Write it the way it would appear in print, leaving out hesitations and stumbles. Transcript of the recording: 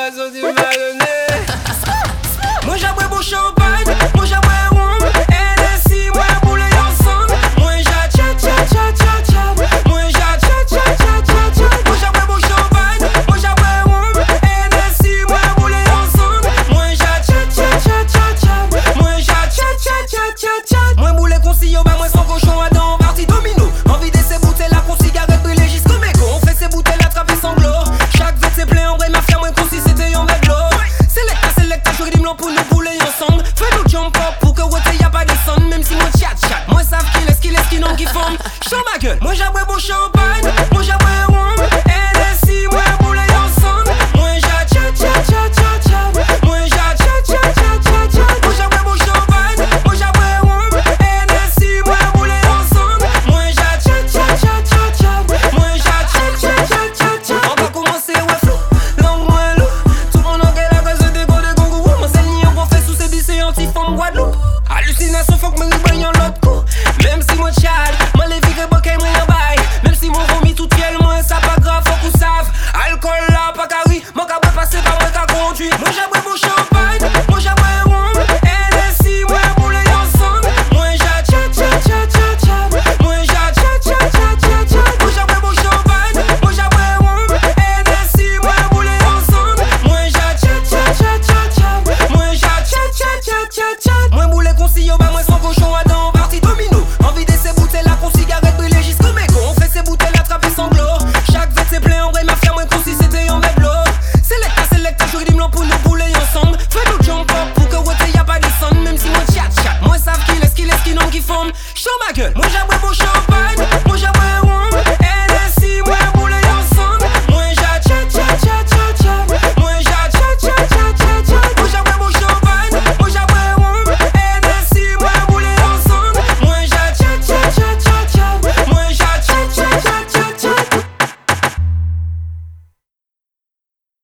raison tu m'as donné. Moi j'aboie beau champagne, moi j'aboie rhum, NSI, moi boule ensemble. Moi j'a tcha tcha tcha tcha tcha. Moi j'a tcha tcha tcha tcha tcha. Moi j'aboie beau champagne, moi j'aboie rhum, NSI, moi boule ensemble. Moi j'a tcha tcha tcha tcha tcha. Moi j'a tcha tcha tcha tcha tcha. Moi boule concilio, bah moi sans cochon à dents, parti domino. Envie de ces bouteilles là, qu'on cigarette brûlée jusqu'au mégot. On fait ces bouteilles attraper sanglots. Chaque vête c'est plein en vrai, ma fière, moi concis c'était en vêt l'eau. Selecta, je rythme pour nous bouler ensemble. Fais-nous jump up pour que ouais y'a pas descendre. Même si moi chat chat, moi savent qui non qui forme. J'suis ma gueule, moi j'aboie beau champagne, moi j'aboie rhum, NSI, moi boule ensemble. Moi j'a tcha tcha tcha tcha tcha. Moi j'a tcha tcha tcha tcha tcha. Moi j'aboie beau champagne, moi j'aboie rhum, NSI, moi boule ensemble. Moi j'a tcha tcha tcha tcha tcha. Moi j'a tcha tcha tcha tcha tcha. On va commencer ouais flou, langue moins lourd. Tout le monde en gueule à cause de déco de gongourou. Moi c'est le nion qu'on fait sous ces lycées anti-femme Guadeloupe. Hallucination faut que me libère en l'autre coup. Même si moi tchad, moi les vies que bokeh moi en bail. Même si mon vomi tout fiel, moi ça pas grave, faut qu'on save. Alcool là, pas carré, mon cabot passer par moi qu'à conduire. Moi j'aboie beau champagne, moi j'aboie rhum, NSI, moi boule ensemble. Moi j'a tcha tcha tcha tcha tcha. Moi j'a tcha tcha tcha tcha tcha. Moi j'aboie beau champagne, moi j'aboie rhum, NSI, moi boule ensemble. Moi j'a tcha tcha tcha tcha tcha. Moi j'a tcha tcha tcha tcha tcha. Moi boule concilio, bah moi sans cochon à dents, parti domino. Envie de ces bouteilles là, qu'on cigarette brûlée jusqu'au mégot. On fait ces bouteilles attraper sanglots. Chaque vête c'est plein en vrai, ma fière, moi concis c'était en vêt l'eau. Selecta, je rythme pour nous bouler ensemble. Fais-nous jump up pour que ouais y'a pas descendre. Même si moi chat chat, moi savent qui non qui forme. J'suis ma gueule, moi j'aboie beau champagne.